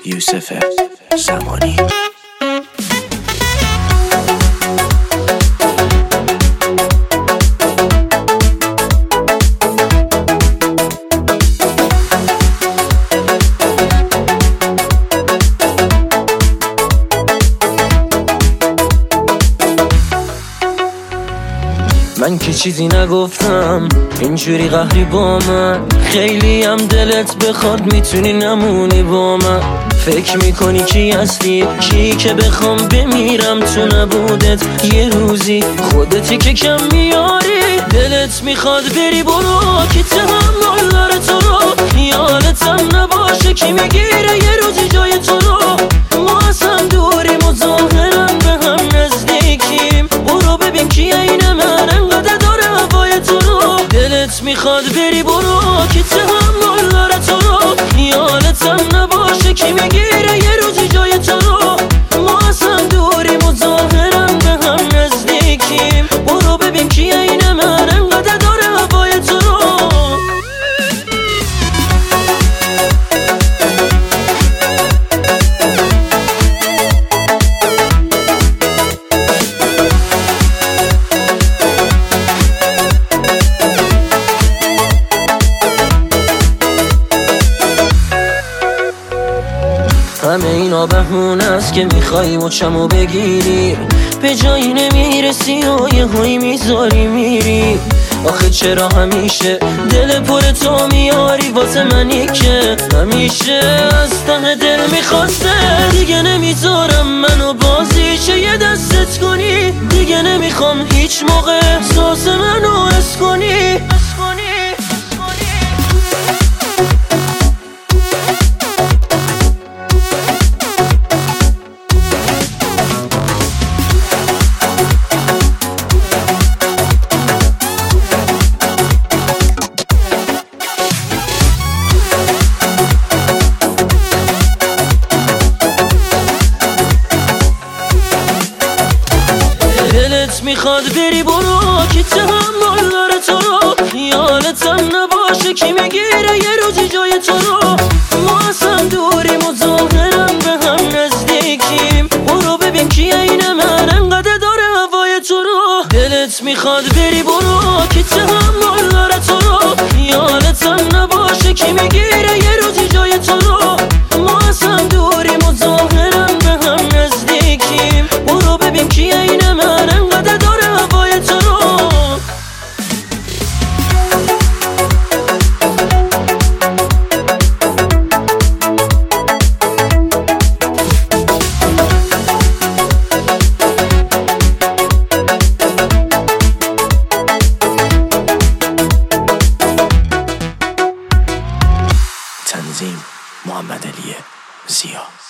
یوسف زمانی. من که چیزی نگفتم اینجوری قهری با من، خیلی هم دلت بخواد میتونی نمونی با من. فکر میکنی کی هستی، کی که بخوام بمیرم تو نبودت یه روزی، خودتی که کم میاری. دلت میخواد بری برو، کی تحمل داره تو رو، خیالتم نباشه کی میگیره یه روزی جای تو رو. ما اصلا دوریم و ظاهرا به هم نزدیکیم، برو ببین کی اینه من انقدر داره هوای تو رو. دلت میخواد بری برو، کی تحمل داره تو رو، خیالتم نباشه کی میگیره یه روزی جای تو رو. ما اصلا دوریم و ظاهرا به هم نزدیکیم، برو ببین کی اینه من انقدر داره هوای تو رو. همه اینا بهونه است که میخوایی مچمو بگیری، به جایی نمیرسی و یه هایی میذاری میری. آخه چرا همیشه دل پر تو میاری واسه منی که همیشه از ته دل میخواسته. دیگه نمیذارم منو بازیشه یه دستت کنی، دیگه نمیخوام هیچ موقع احساس منو حس کنی. دلت میخواد بری برو، کی تحمل داره تو رو، خیالتم نباشه کی میگیره یه روزی جای تو رو. ما اصلا دوریم و ظاهرا به هم نزدیکیم، برو ببین کی اینه من انقدر داره هوای تو رو. دلت میخواد بری برو، کی تحمل داره تو رو، خیالتم نباشه کی میگیره یه روزی جای تو رو. ما اصلا دوریم و ظاهرا به هم نزدیکیم، برو ببین کی اینه من انقدر داره هوای تو رو. تنظیم محمد علی زیا.